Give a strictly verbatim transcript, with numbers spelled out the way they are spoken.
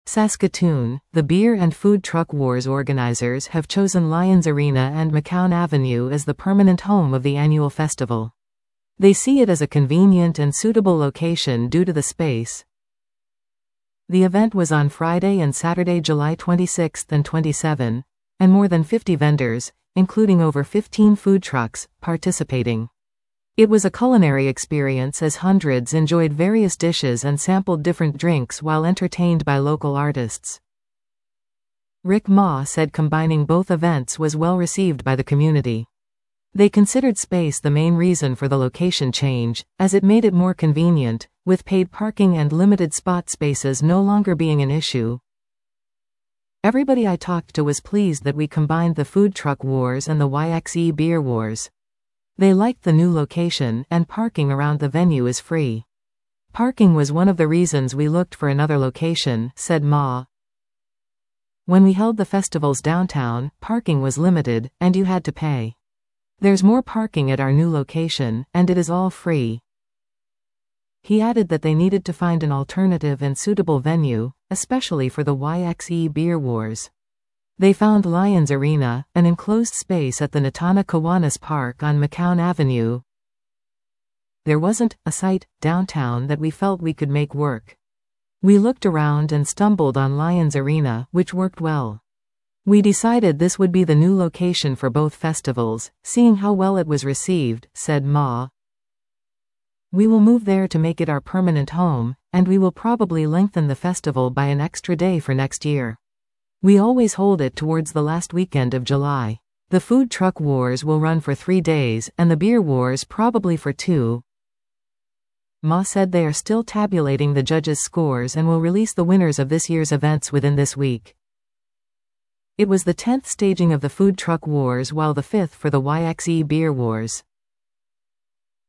Saskatoon, the Beer and Food Truck Wars organizers have chosen Lions Arena and McCown Avenue as the permanent home of the annual festival. They see it as a convenient and suitable location due to the space. The event was on Friday and Saturday, July twenty-sixth and twenty-seventh, and more than fifty vendors, including over fifteen food trucks, participating. It was a culinary experience as hundreds enjoyed various dishes and sampled different drinks while entertained by local artists. Rick Ma said combining both events was well received by the community. They considered space the main reason for the location change, as it made it more convenient, with paid parking and limited spot spaces no longer being an issue. Everybody I talked to was pleased that we combined the food truck wars and the Y X E beer wars. They liked the new location, and parking around the venue is free. Parking was one of the reasons we looked for another location, said Ma. When we held the festivals downtown, parking was limited, and you had to pay. There's more parking at our new location, and it is all free. He added that they needed to find an alternative and suitable venue, especially for the Y X E beer wars. They found Lions Arena, an enclosed space at the Natana Kiwanis Park on McCown Avenue. There wasn't a site downtown that we felt we could make work. We looked around and stumbled on Lions Arena, which worked well. We decided this would be the new location for both festivals, seeing how well it was received, said Ma. We will move there to make it our permanent home, and we will probably lengthen the festival by an extra day for next year. We always hold it towards the last weekend of July. The food truck wars will run for three days, and the beer wars probably for two. Ma said they are still tabulating the judges' scores and will release the winners of this year's events within this week. It was the tenth staging of the food truck wars while the fifth for the Y X E beer wars.